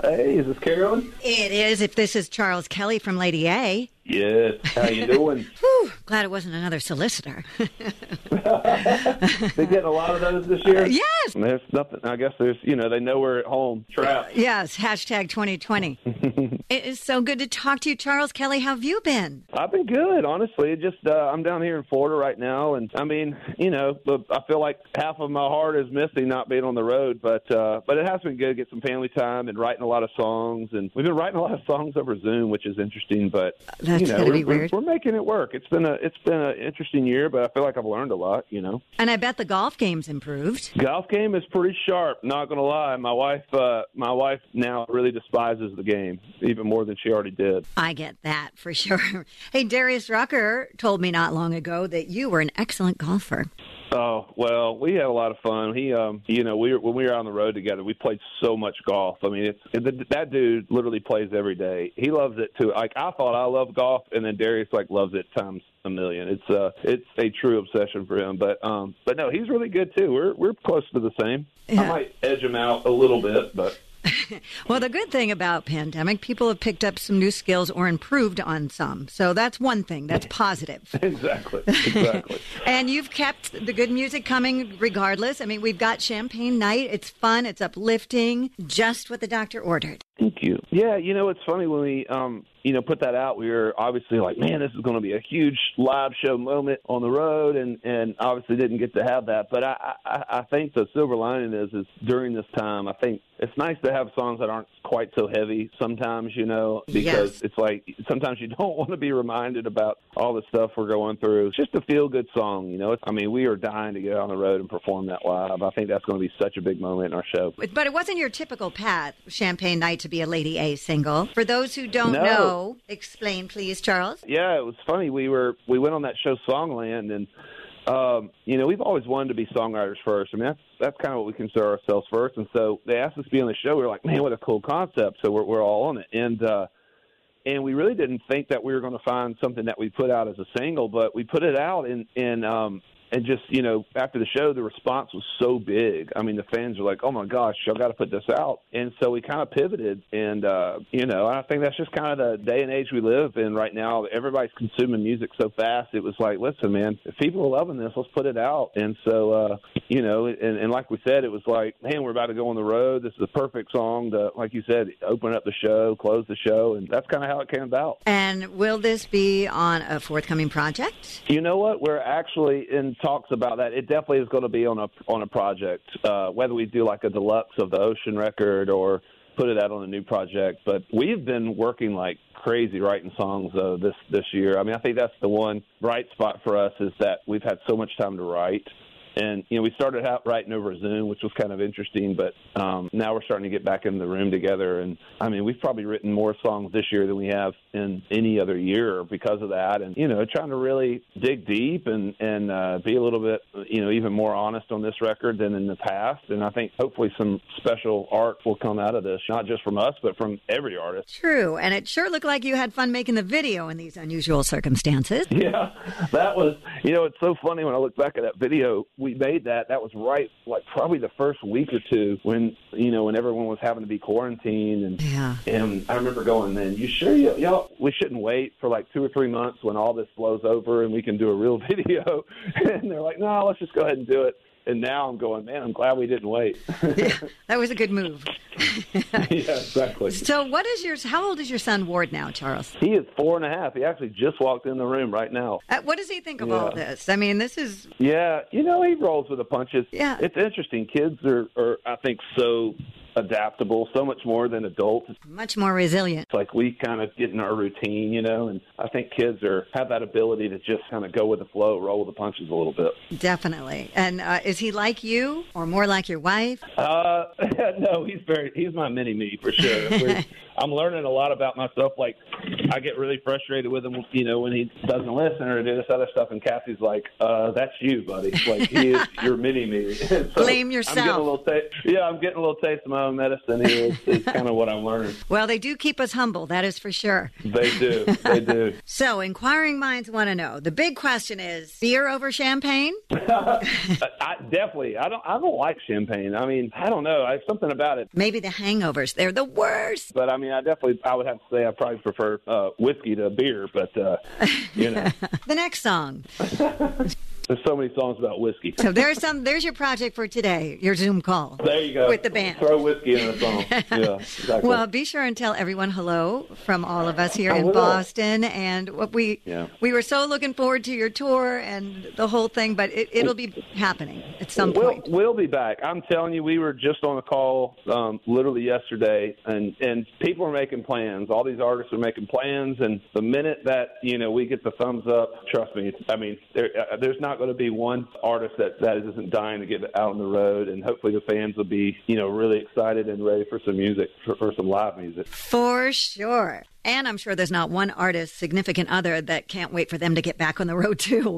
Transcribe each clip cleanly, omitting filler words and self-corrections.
Hey, is this Carolyn? It is, if this is Charles Kelly from Lady A. Yes. How you doing? Whew, glad it wasn't another solicitor. They getting a lot of those this year? Yes. There's nothing. I guess there's, they know we're at home. Trapped. Yes, hashtag 2020. It is so good to talk to you, Charles Kelly. How have you been? I've been good, honestly. Just I'm down here in Florida right now, and I mean, I feel like half of my heart is missing not being on the road, but it has been good to get some family time and writing a lot of songs, and we've been writing a lot of songs over Zoom, which is interesting, but That's gonna be weird. We're making it work. It's been an interesting year, but I feel like I've learned a lot, And I bet the golf game's improved. Golf game is pretty sharp, not going to lie. My wife now really despises the game, even more than she already did. I get that for sure. Hey, Darius Rucker told me not long ago that you were an excellent golfer. Oh, well, we had a lot of fun. He, when we were on the road together, we played so much golf. I mean, that dude literally plays every day. He loves it too. Like, I thought I loved golf, and then Darius loves it times a million. It's a true obsession for him. But no, he's really good too. We're close to the same. Yeah. I might edge him out a little bit, but. Well, the good thing about pandemic, people have picked up some new skills or improved on some. So that's one thing. That's positive. Exactly. And you've kept the good music coming regardless. I mean, we've got Champagne Night. It's fun. It's uplifting. Just what the doctor ordered. Thank you. Yeah, it's funny when we, put that out, we were obviously like, man, this is going to be a huge live show moment on the road, and obviously didn't get to have that. But I think the silver lining is during this time, I think it's nice to have songs that aren't quite so heavy sometimes, because It's like sometimes you don't want to be reminded about all the stuff we're going through. It's just a feel-good song, we are dying to get on the road and perform that live. I think that's going to be such a big moment in our show. But it wasn't your typical path, Champagne Night, to be a Lady A single. For those who don't know, explain, please, Charles. Yeah, it was funny. We went on that show Songland, and we've always wanted to be songwriters first. I mean, that's kind of what we consider ourselves first. And so they asked us to be on the show. We were like, man, what a cool concept. So we're all on it. And we really didn't think that we were going to find something that we put out as a single, but we put it out and just, after the show, the response was so big. I mean, the fans were like, oh, my gosh, y'all got to put this out. And so we kind of pivoted. And, I think that's just kind of the day and age we live in right now. Everybody's consuming music so fast. It was like, listen, man, if people are loving this, let's put it out. And so, and like we said, it was like, man, we're about to go on the road. This is a perfect song to, like you said, open up the show, close the show. And that's kind of how it came about. And will this be on a forthcoming project? You know what? We're actually in talks about that. It definitely is going to be on a project, whether we do like a deluxe of the Ocean record or put it out on a new project. But we've been working like crazy writing songs this year. I mean, I think that's the one bright spot for us is that we've had so much time to write. And, we started out writing over Zoom, which was kind of interesting, but now we're starting to get back in the room together. And, I mean, we've probably written more songs this year than we have in any other year because of that. And, trying to really dig deep and be a little bit, even more honest on this record than in the past. And I think hopefully some special art will come out of this, not just from us, but from every artist. True. And it sure looked like you had fun making the video in these unusual circumstances. Yeah, that was, it's so funny when I look back at that video. We made that was right, like probably the first week or two when everyone was having to be quarantined. And I remember going, man, you sure y'all, we shouldn't wait for like 2 or 3 months when all this blows over and we can do a real video. And they're like, no, let's just go ahead and do it. And now I'm going, man, I'm glad we didn't wait. Yeah, that was a good move. Yeah, exactly. So how old is your son Ward now, Charles? He is 4.5. He actually just walked in the room right now. What does he think of all this? I mean, this is... Yeah, he rolls with the punches. Yeah. It's interesting. Kids are I think, so adaptable, so much more than adults. Much more resilient. It's like we kind of get in our routine, and I think kids have that ability to just kind of go with the flow, roll with the punches a little bit. Definitely. And is he like you or more like your wife? No, he's my mini-me for sure. I'm learning a lot about myself. Like, I get really frustrated with him, when he doesn't listen or do this other stuff. And Kathy's like, that's you, buddy. Like, he is your mini-me. So blame yourself. I'm getting a little taste of my own medicine here is kind of what I'm learning. Well, they do keep us humble, that is for sure. They do. They do. So, inquiring minds want to know. The big question is, beer over champagne? Definitely. I don't like champagne. I mean, I don't know. Something about it. Maybe the hangovers. They're the worst. But, I mean, I would have to say I probably prefer whiskey to beer, but, you know. The next song. There's so many songs about whiskey. So there's your project for today, your Zoom call. There you go. With the band. Throw whiskey in a song. Yeah, exactly. Well, be sure and tell everyone hello from all of us here in Boston. And we were so looking forward to your tour and the whole thing, but it'll be happening at some point. We'll be back. I'm telling you, we were just on a call literally yesterday, and people are making plans. All these artists are making plans, and the minute that, we get the thumbs up, trust me, I mean, there's not going to be one artist that isn't dying to get out on the road, and hopefully the fans will be, really excited and ready for some music, for some live music. For sure. And I'm sure there's not one artist, significant other, that can't wait for them to get back on the road, too.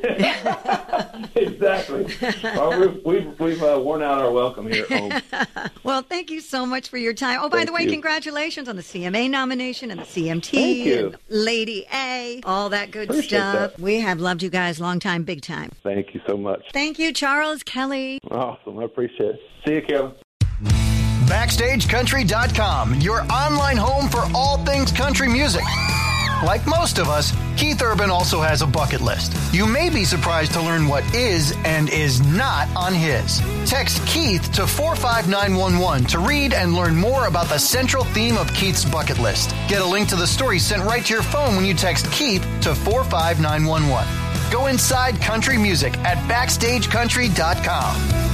Exactly. Well, we've worn out our welcome here at home. Well, thank you so much for your time. Oh, by the way, congratulations on the CMA nomination and the CMT. Thank you. And Lady A, all that good Appreciate stuff. That. We have loved you guys long time, big time. Thank you so much. Thank you, Charles Kelly. Awesome. I appreciate it. See you, Kevin. BackstageCountry.com, your online home for all things country music. Like most of us, Keith Urban also has a bucket list. You may be surprised to learn what is and is not on his. Text Keith to 45911 to read and learn more about the central theme of Keith's bucket list. Get a link to the story sent right to your phone when you text Keith to 45911. Go inside country music at BackstageCountry.com.